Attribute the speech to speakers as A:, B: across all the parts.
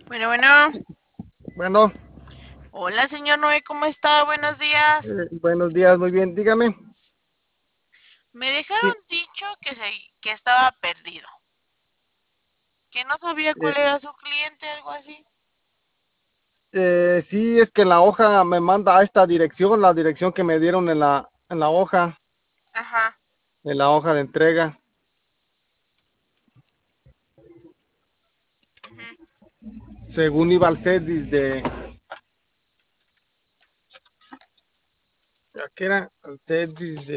A: Bueno, bueno.
B: Bueno,
A: Hola, señor Noé, ¿cómo está? Buenos días.
B: buenos días, muy bien. Dígame.
A: Me
B: Sí,
A: dejaron dicho que estaba perdido, que no sabía
B: eh,
A: cuál era su cliente, algo así.
B: sí, es que la hoja me manda a esta dirección, la dirección que me dieron
A: Ajá.
B: en la hoja de entrega.
A: Ujú.
B: Según iba al CEDIS ¿a qué era? Al CEDIS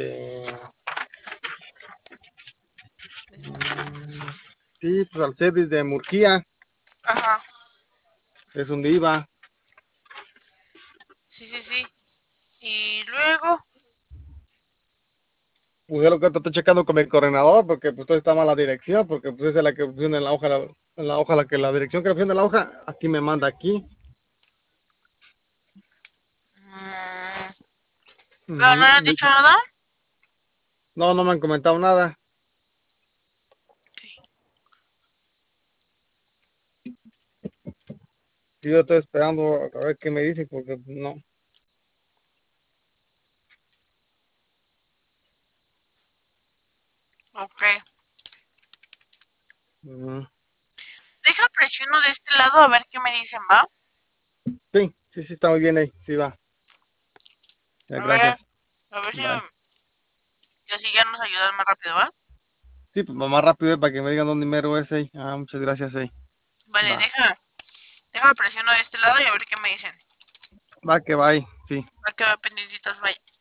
B: sí, pues al CEDIS de Murguía,
A: Ajá.
B: es donde iba.
A: Sí, sí, sí. Y luego,
B: Pues es lo que estoy checando con mi coordinador, porque pues todo está mala dirección, porque pues esa es la que pusieron en la hoja, en la hoja, la dirección que pusieron en la hoja, aquí me manda aquí.
A: mm, pero no le han
B: Ujú.
A: dicho nada.
B: No, no me han comentado nada. Sí, yo estoy esperando a ver qué me dice, porque no.
A: Ok.
B: Ujú.
A: Deja presiono de este lado a ver qué me dicen, ¿va?
B: Sí, sí, sí, está muy bien ahí. Sí, va.
A: A ver,
B: Gracias.
A: a ver si,
B: Bye.
A: y así ya nos ayudan más rápido, ¿va?
B: Sí, pues más rápido para que me digan dónde mero es ahí. Muchas gracias ahí.
A: Vale,
B: Va.
A: deja presiono de este lado y a ver qué me dicen.
B: Va que va ahí. Sí.
A: Va que va pendientitos, bye.